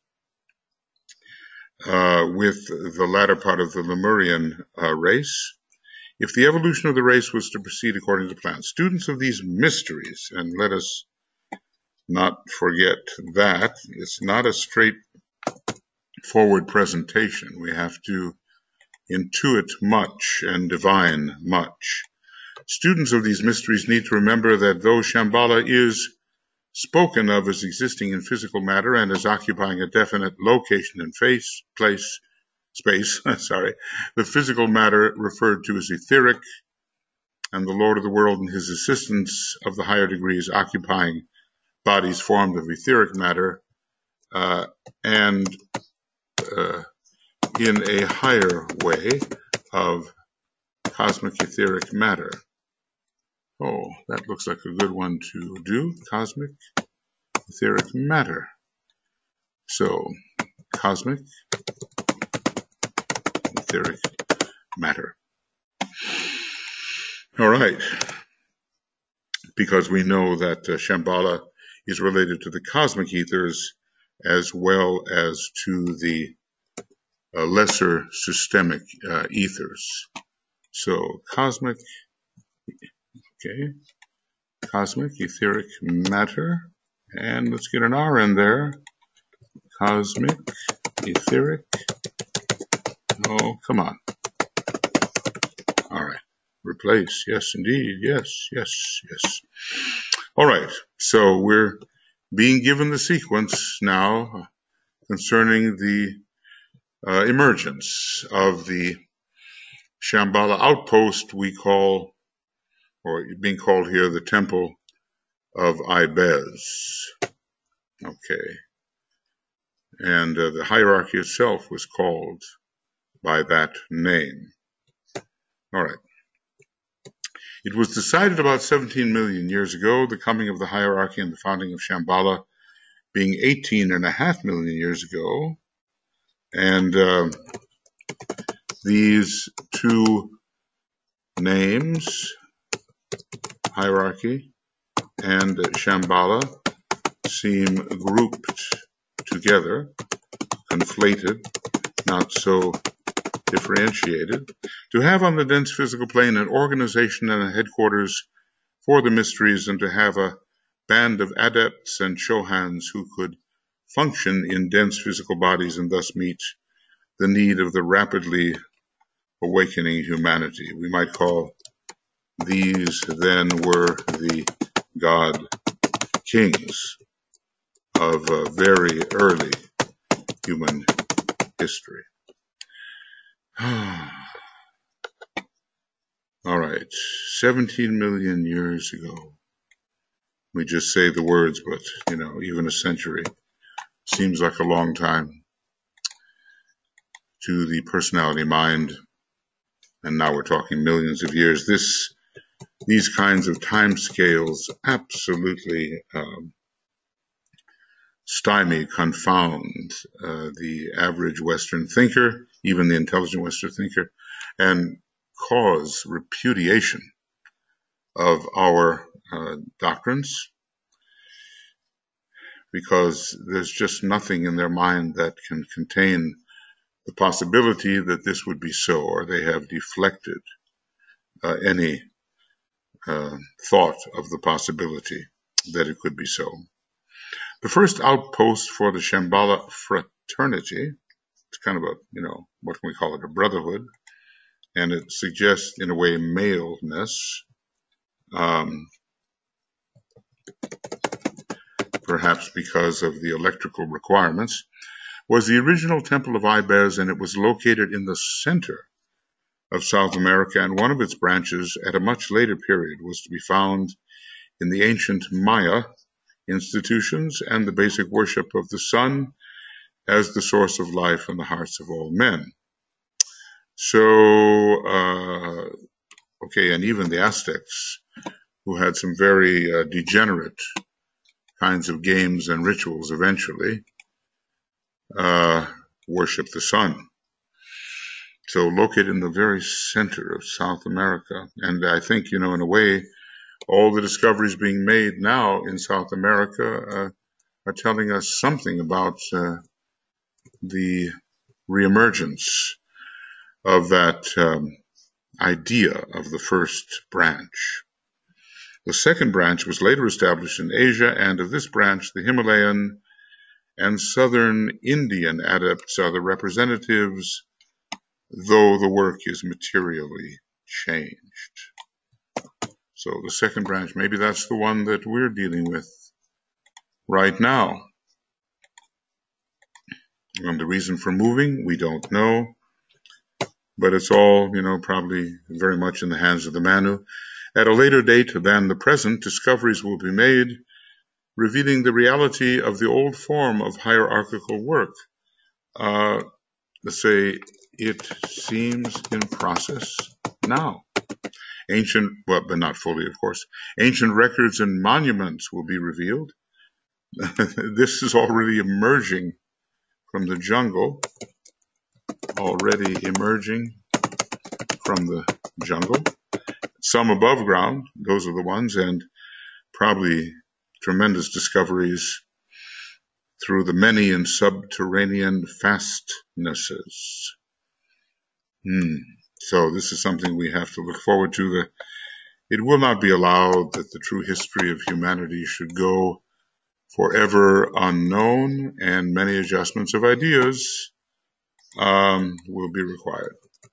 uh, with the latter part of the Lemurian uh, race. If the evolution of the race was to proceed according to plan, students of these mysteries, and let us not forget that it's not a straightforward presentation. We have to intuit much and divine much. Students of these mysteries need to remember that though Shambhala is spoken of as existing in physical matter and as occupying a definite location in face, place, space, sorry, the physical matter referred to as etheric, and the Lord of the world and his assistants of the higher degrees occupying bodies formed of etheric matter, uh, and uh, in a higher way of cosmic etheric matter. Oh, that looks like a good one to do, cosmic etheric matter. So, cosmic etheric matter. All right, because we know that uh, Shambhala is related to the cosmic ethers as well as to the uh, lesser systemic uh, ethers. So, cosmic, okay, cosmic etheric matter, and let's get an R in there. Cosmic etheric. Oh, come on. All right. Replace. Yes, indeed. Yes, yes, yes. All right. So we're being given the sequence now concerning the uh, emergence of the Shambhala outpost we call, or being called here, the Temple of Ibez. Okay. And uh, the hierarchy itself was called by that name. All right. It was decided about seventeen million years ago, the coming of the hierarchy and the founding of Shambhala being eighteen and a half million years ago. And uh, these two names, hierarchy and Shambhala, seem grouped together, conflated, not so differentiated, to have on the dense physical plane an organization and a headquarters for the mysteries, and to have a band of adepts and Chohans who could function in dense physical bodies and thus meet the need of the rapidly awakening humanity. We might call these then were the God Kings of uh, very early human history. All right, seventeen million years ago. We just say the words, but, you know, even a century seems like a long time to the personality mind. And now we're talking millions of years. This, these kinds of time scales absolutely um, stymie, confound uh, the average Western thinker, even the intelligent Western thinker, and cause repudiation of our uh, doctrines, because there's just nothing in their mind that can contain the possibility that this would be so, or they have deflected uh, any uh, thought of the possibility that it could be so. The first outpost for the Shambhala fraternity, it's kind of a, you know, what can we call it, a brotherhood, and it suggests, in a way, maleness, um, perhaps because of the electrical requirements, was the original temple of Ibez, and it was located in the center of South America, and one of its branches at a much later period was to be found in the ancient Maya institutions and the basic worship of the sun as the source of life in the hearts of all men. So, uh, okay, and even the Aztecs, who had some very uh, degenerate kinds of games and rituals eventually, uh, worship the sun. So located in the very center of South America. And I think, you know, in a way, all the discoveries being made now in South America uh, are telling us something about uh, the reemergence of that um, idea of the first branch. The second branch was later established in Asia, and of this branch, the Himalayan and southern Indian adepts are the representatives, though the work is materially changed. So the second branch, maybe that's the one that we're dealing with right now. And the reason for moving, we don't know. But it's all, you know, probably very much in the hands of the Manu. At a later date than the present, discoveries will be made revealing the reality of the old form of hierarchical work. Uh, let's say it seems in process now. Ancient, well, but not fully, of course, ancient records and monuments will be revealed. This is already emerging from the jungle, already emerging from the jungle. Some above ground, those are the ones, and probably tremendous discoveries through the many and subterranean fastnesses. Hmm. So this is something we have to look forward to. The, it will not be allowed that the true history of humanity should go forever unknown, and many adjustments of ideas um, will be required.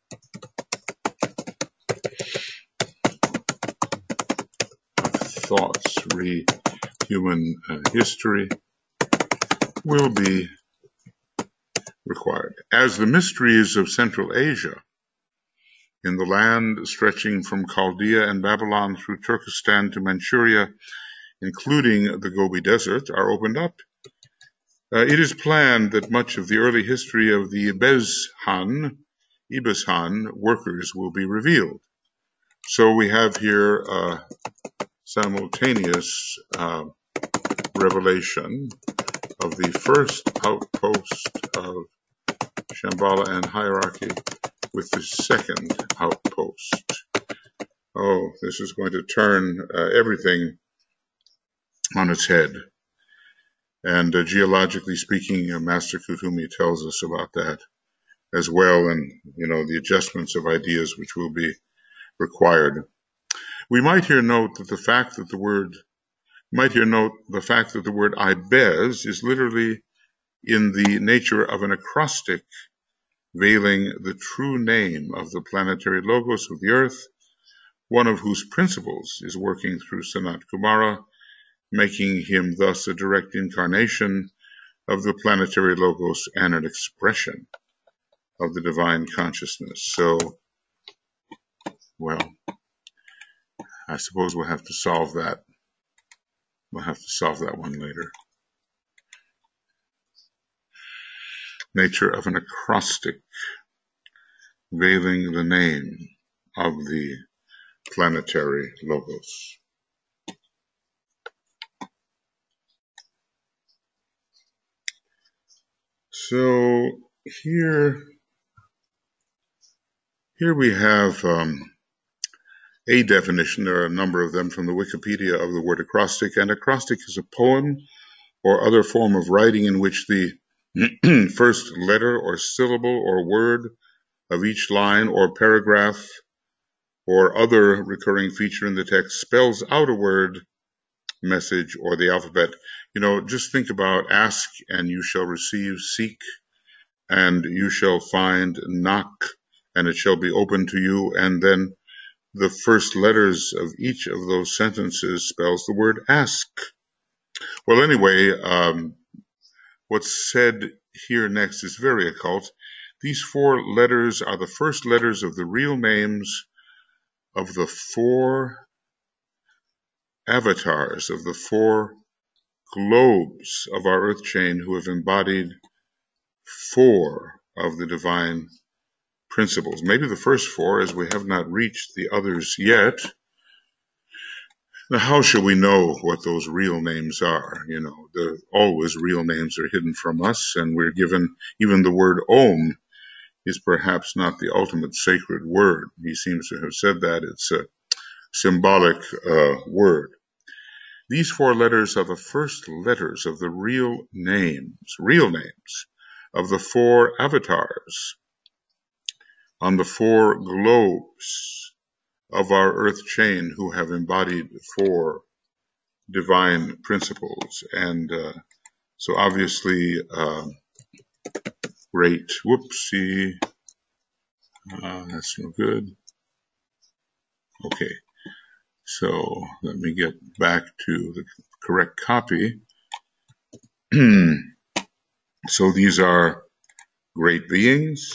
Thoughts re human uh, history will be required. As the mysteries of Central Asia, in the land stretching from Chaldea and Babylon through Turkestan to Manchuria, including the Gobi Desert, are opened up, uh, it is planned that much of the early history of the Ibezhan, Ibezhan workers will be revealed. So we have here a simultaneous uh, revelation of the first outpost of Shambhala and hierarchy with the second outpost. Oh, this is going to turn uh, everything on its head. And uh, geologically speaking, uh, Master Kuthumi tells us about that as well, and, you know, the adjustments of ideas which will be required. We might here note that the fact that the word, might here note the fact that the word Ibez is literally in the nature of an acrostic veiling the true name of the planetary logos of the earth, one of whose principles is working through Sanat Kumara, making him thus a direct incarnation of the planetary logos and an expression of the divine consciousness. So, well, I suppose we'll have to solve that We'll have to solve that one later. Nature of an acrostic veiling the name of the planetary logos. So here, here we have um, a definition. There are a number of them from the Wikipedia of the word acrostic. And acrostic is a poem or other form of writing in which the first letter or syllable or word of each line or paragraph or other recurring feature in the text spells out a word, message, or the alphabet. You know, just think about ask and you shall receive, seek and you shall find, knock and it shall be open to you. And then the first letters of each of those sentences spells the word ask. Well, anyway, um, what's said here next is very occult. These four letters are the first letters of the real names of the four avatars, of the four globes of our earth chain who have embodied four of the divine principles. Maybe the first four, as we have not reached the others yet. Now, how shall we know what those real names are? You know, the always real names are hidden from us, and we're given, even the word Om is perhaps not the ultimate sacred word. He seems to have said that. It's a symbolic uh, word. These four letters are the first letters of the real names, real names of the four avatars on the four globes of our earth chain who have embodied four divine principles. And uh, so obviously, uh, great, whoopsie, uh, that's no good. Okay, so let me get back to the correct copy. So these are great beings,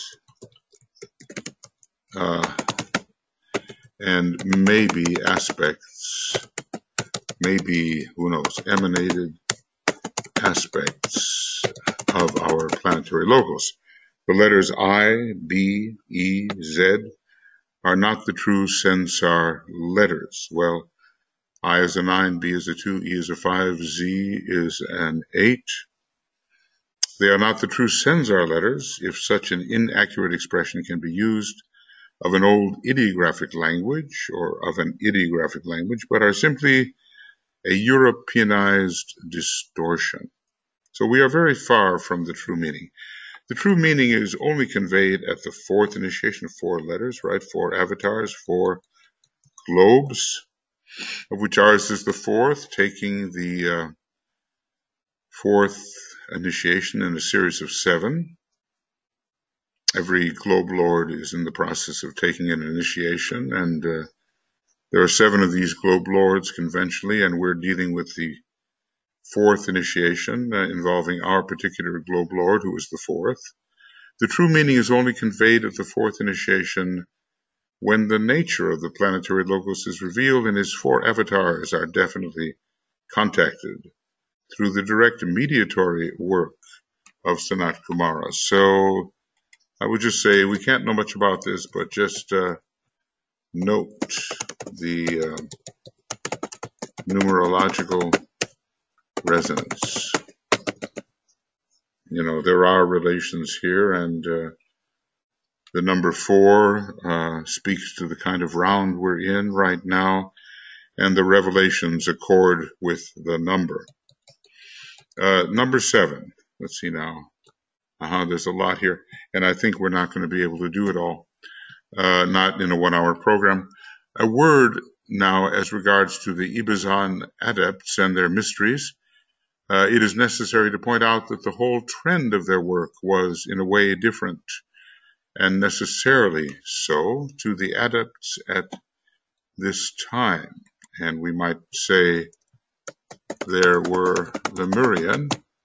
uh, and maybe aspects, maybe, who knows, emanated aspects of our planetary logos. The letters I, B, E, Z are not the true Sensar letters. Well, I is a nine, B is a two, E is a five, Z is an eight. They are not the true Sensar letters, if such an inaccurate expression can be used of an old ideographic language or of an ideographic language, but are simply a Europeanized distortion. So we are very far from the true meaning. The true meaning is only conveyed at the fourth initiation, four letters, right? Four avatars, four globes, of which ours is the fourth, taking the uh, fourth initiation in a series of seven. Every globe lord is in the process of taking an initiation, and uh, there are seven of these globe lords conventionally, and we're dealing with the fourth initiation uh, involving our particular globe lord, who is the fourth. The true meaning is only conveyed at the fourth initiation when the nature of the planetary logos is revealed and his four avatars are definitely contacted through the direct mediatory work of Sanat Kumara. So I would just say we can't know much about this, but just uh, note the uh, numerological resonance. You know, there are relations here, and uh, the number four uh, speaks to the kind of round we're in right now, and the revelations accord with the number. Uh, number seven, let's see now. Uh-huh, there's a lot here, and I think we're not going to be able to do it all, uh, not in a one-hour program. A word now as regards to the Ibizan adepts and their mysteries. Uh, it is necessary to point out that the whole trend of their work was in a way different, and necessarily so, to the adepts at this time. And we might say there were Lemurian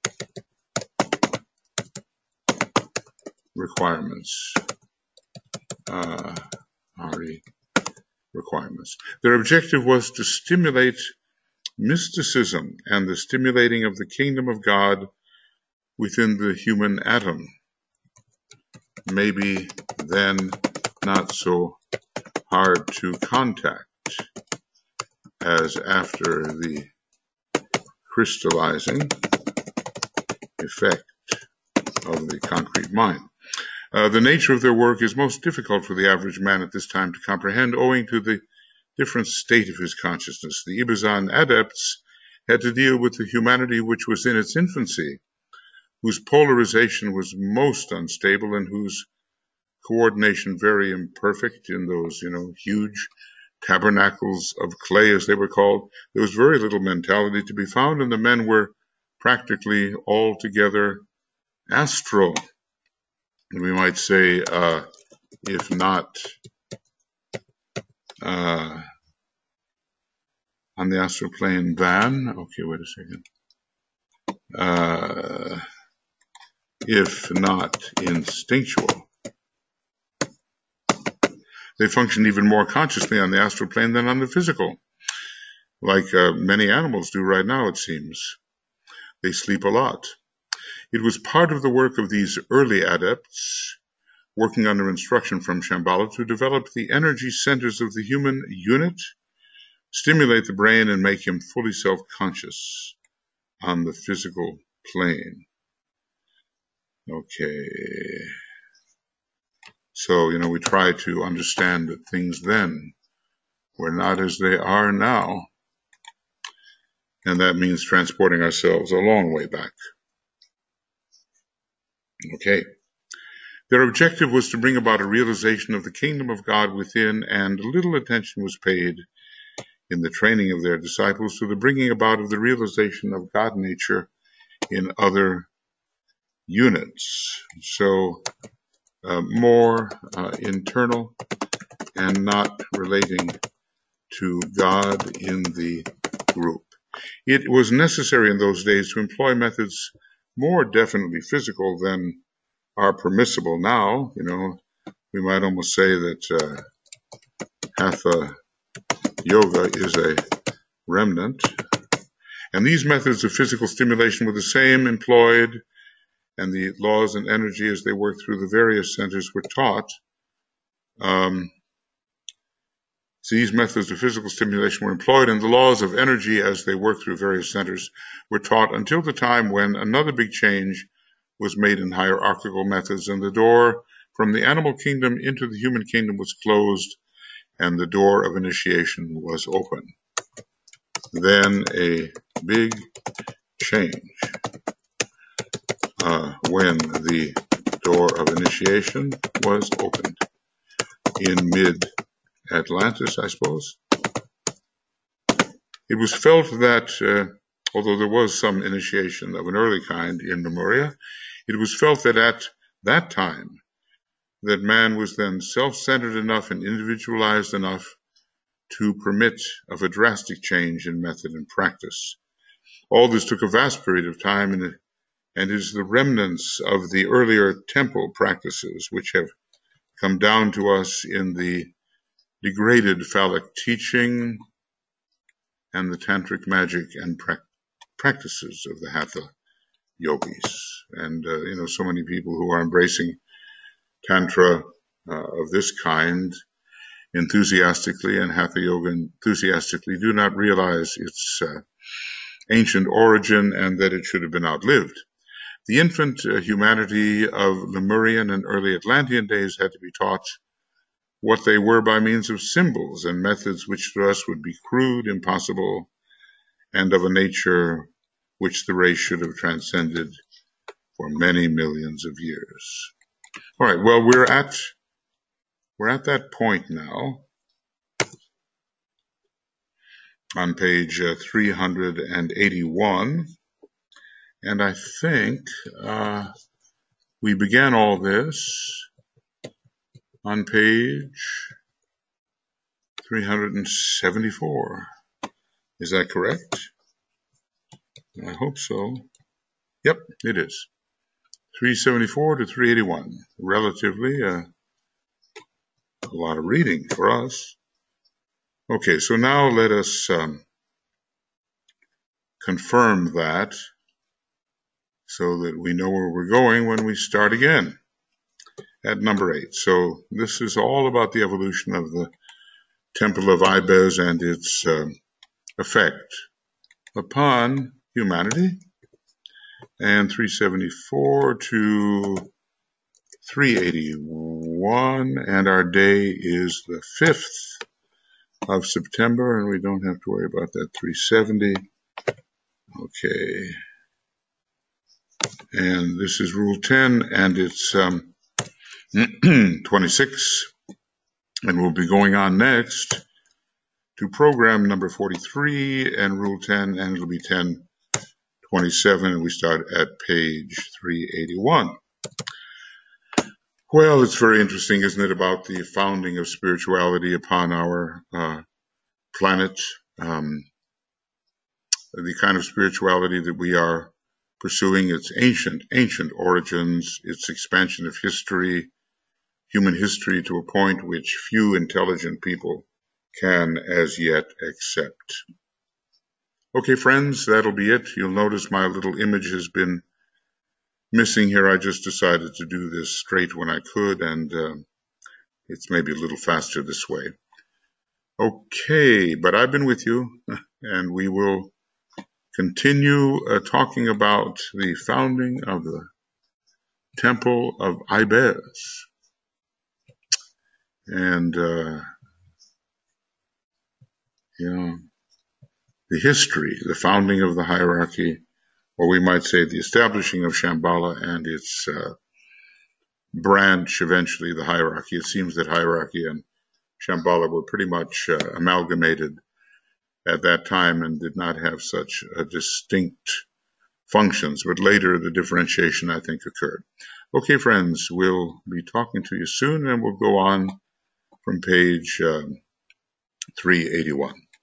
requirements, uh, R E requirements. Their objective was to stimulate mysticism and the stimulating of the kingdom of God within the human atom. Maybe then not so hard to contact as after the crystallizing effect of the concrete mind. Uh, the nature of their work is most difficult for the average man at this time to comprehend, owing to the different state of his consciousness. The Ibizan adepts had to deal with the humanity which was in its infancy, whose polarization was most unstable and whose coordination very imperfect in those, you know, huge tabernacles of clay, as they were called. There was very little mentality to be found, and the men were practically altogether astral. And we might say, uh, if not uh, on the astral plane, then, okay, wait a second. Uh, if not instinctual. They function even more consciously on the astral plane than on the physical, like uh, many animals do right now, it seems. They sleep a lot. It was part of the work of these early adepts, working under instruction from Shambhala, to develop the energy centers of the human unit, stimulate the brain, and make him fully self-conscious on the physical plane. Okay. So, you know, we try to understand that things then were not as they are now. And that means transporting ourselves a long way back. Okay. Their objective was to bring about a realization of the kingdom of God within, and little attention was paid in the training of their disciples to the bringing about of the realization of God nature in other units. So, uh, more uh, internal and not relating to God in the group. It was necessary in those days to employ methods more definitely physical than are permissible now. You know, we might almost say that uh, Hatha Yoga is a remnant. And these methods of physical stimulation were the same employed, and the laws and energy as they worked through the various centers were taught. Um, so these methods of physical stimulation were employed, and the laws of energy as they worked through various centers were taught until the time when another big change was made in hierarchical methods, and the door from the animal kingdom into the human kingdom was closed, and the door of initiation was open. Then a big change uh, when the door of initiation was opened in mid-Atlantis, I suppose. It was felt that, uh, although there was some initiation of an early kind in Lemuria, it was felt that at that time, that man was then self-centered enough and individualized enough to permit of a drastic change in method and practice. All this took a vast period of time, and, it, and is the remnants of the earlier temple practices which have come down to us in the degraded phallic teaching and the tantric magic and pra- practices of the Hatha yogis. And, uh, you know, so many people who are embracing Tantra uh, of this kind enthusiastically and Hatha Yoga enthusiastically do not realize its uh, ancient origin and that it should have been outlived. The infant uh, humanity of Lemurian and early Atlantean days had to be taught what they were by means of symbols and methods which to us would be crude, impossible, and of a nature which the race should have transcended for many millions of years. All right, well, we're at we're at that point now on page uh, three hundred eighty-one, and I think uh, we began all this on page three hundred seventy-four. Is that correct? I hope so. Yep, it is. three seventy-four to three eighty-one. Relatively uh, a lot of reading for us. Okay, so now let us um, confirm that so that we know where we're going when we start again at number eight. So this is all about the evolution of the Temple of Ibez and its uh, effect upon humanity. And three seventy-four to three eighty-one, and our day is the fifth of September, and we don't have to worry about that three seventy. Okay. And this is Rule ten, and it's um, twenty-six. And we'll be going on next to program number forty-three and Rule ten, and it'll be ten twenty-seven, and we start at page three eighty-one. Well, it's very interesting, isn't it, about the founding of spirituality upon our uh, planet, um, the kind of spirituality that we are pursuing, its ancient, ancient origins, its expansion of history, human history to a point which few intelligent people can as yet accept. Okay, friends, that'll be it. You'll notice my little image has been missing here. I just decided to do this straight when I could, and uh, it's maybe a little faster this way. Okay, but I've been with you, and we will continue uh, talking about the founding of the Temple of Ibez. And, uh, you know, the history, the founding of the hierarchy, or we might say the establishing of Shambhala and its uh, branch, eventually the hierarchy. It seems that hierarchy and Shambhala were pretty much uh, amalgamated at that time and did not have such uh, distinct functions, but later the differentiation, I think, occurred. Okay, friends, we'll be talking to you soon, and we'll go on from page um, three eighty-one.